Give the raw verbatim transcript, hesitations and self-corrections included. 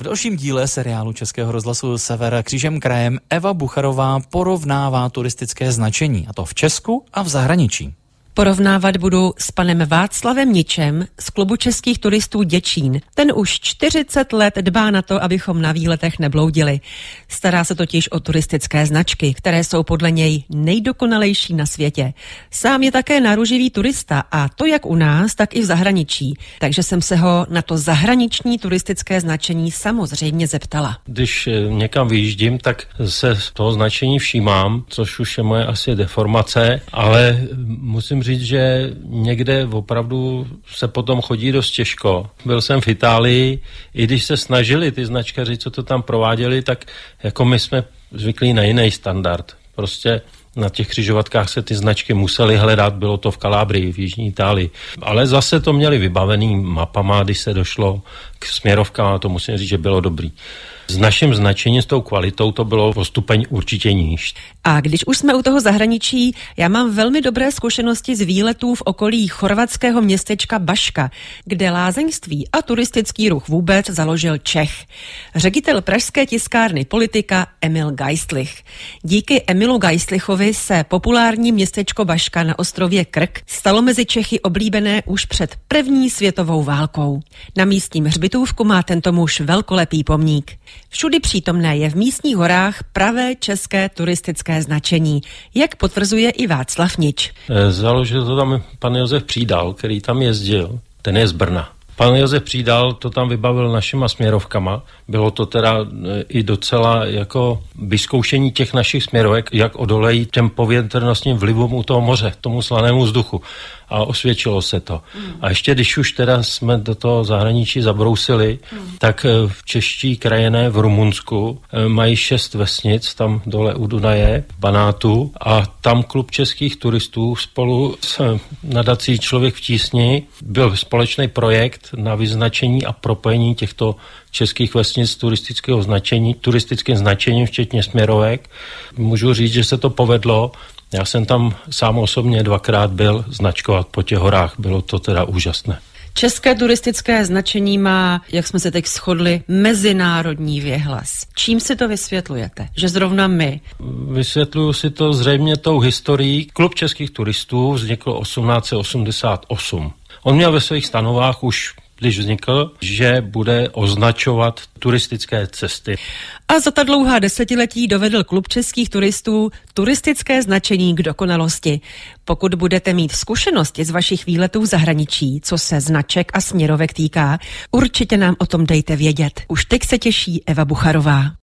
V dalším díle seriálu Českého rozhlasu Sever křížem krajem Eva Bucharová porovnává turistické značení, a to v Česku a v zahraničí. Porovnávat budu s panem Václavem Ničem z klubu českých turistů Děčín. Ten už čtyřicet let dbá na to, abychom na výletech nebloudili. Stará se totiž o turistické značky, které jsou podle něj nejdokonalejší na světě. Sám je také náruživý turista, a to jak u nás, tak i v zahraničí. Takže jsem se ho na to zahraniční turistické značení samozřejmě zeptala. Když někam vyjíždím, tak se toho značení všímám, což už je moje asi deformace, ale musím říct, že někde opravdu se potom chodí dost těžko. Byl jsem v Itálii, i když se snažili ty značkaři, co to tam prováděli, tak jako my jsme zvyklí na jiný standard. Prostě na těch křižovatkách se ty značky musely hledat, bylo to v Kalábrii, v jižní Itálii. Ale zase to měli vybavený mapama, když se došlo k směrovkám, a to musím říct, že bylo dobrý. S naším značením, s tou kvalitou to bylo o stupeň určitě níž. A když už jsme u toho zahraničí, já mám velmi dobré zkušenosti z výletů v okolí chorvatského městečka Baška, kde lázeňství a turistický ruch vůbec založil Čech. Ředitel pražské tiskárny Politika Emil Geistlich. Díky Emilu Geistlichovi se populární městečko Baška na ostrově Krk stalo mezi Čechy oblíbené už před první světovou válkou. Na místním hřbitovku má tento muž velkolepý pomník. Všudy přítomné je v místních horách pravé české turistické značení, jak potvrzuje i Václav Nič. Založil to tam pan Josef Přídal, který tam jezdil, ten je z Brna. Pan Josef Přídal to tam vybavil našima směrovkama. Bylo to teda i docela jako vyzkoušení těch našich směrovek, jak odolejí těm povětrnostním vlivům u toho moře, tomu slanému vzduchu. A osvědčilo se to. Mm. A ještě když už teda jsme do toho zahraničí zabrousili, mm. tak v čeští krajené v Rumunsku mají šest vesnic, tam dole u Dunaje, v Banátu, a tam klub českých turistů spolu s nadací Člověk v tísni byl společný projekt na vyznačení a propojení těchto českých vesnic turistického značení, turistickým značením, včetně směrovek. Můžu říct, že se to povedlo. Já jsem tam sám osobně dvakrát byl značkovat po těch horách. Bylo to teda úžasné. České turistické značení má, jak jsme se teď shodli, mezinárodní věhlas. Čím si to vysvětlujete? Že zrovna my? Vysvětluju si to zřejmě tou historií. Klub českých turistů vznikl osmnáct set osmdesát osm. On měl ve svých stanovách už, když vznikl, že bude označovat turistické cesty. A za ta dlouhá desetiletí dovedl klub českých turistů turistické značení k dokonalosti. Pokud budete mít zkušenosti z vašich výletů v zahraničí, co se značek a směrovek týká, určitě nám o tom dejte vědět. Už teď se těší Eva Bucharová.